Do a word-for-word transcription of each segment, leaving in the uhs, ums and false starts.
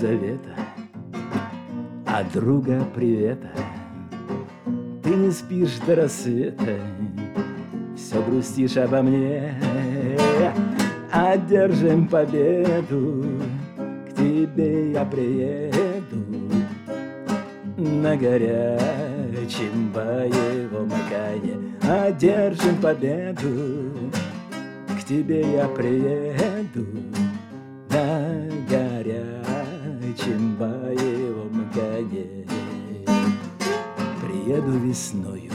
завета, от друга привета. Ты не спишь до рассвета, все грустишь обо мне. Одержим победу, к тебе я приеду на горячем боевом коне. Одержим победу, к тебе я приеду на горячем боевом коне. Приеду весною,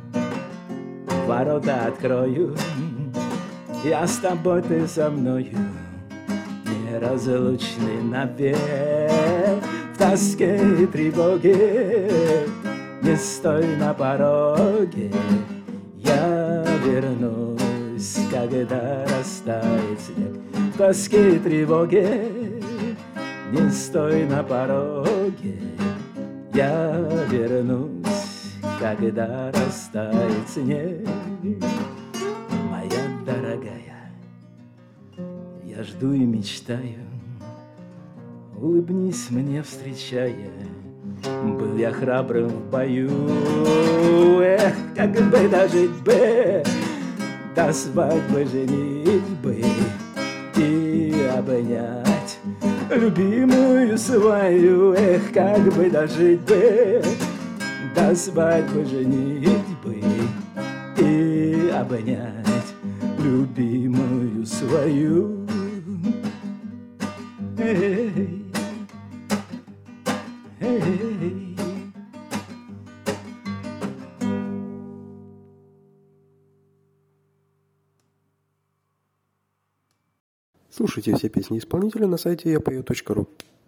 ворота открою, я с тобой, ты со мною, неразлучны навек. В тоске и тревоге не стой на пороге, я вернусь, когда растает снег. В тоске и тревоге не стой на пороге, я вернусь, когда растает снег. Моя дорогая, я жду и мечтаю, улыбнись мне, встречая. Был я храбрым в бою, эх, как бы дожить бы до свадьбы, женитьбы и обнять любимую свою. Эх, как бы дожить бы до свадьбы, женитьбы и обнять любимую свою. Эй, эй. Слушайте все песни исполнителя на сайте я пою точка ру.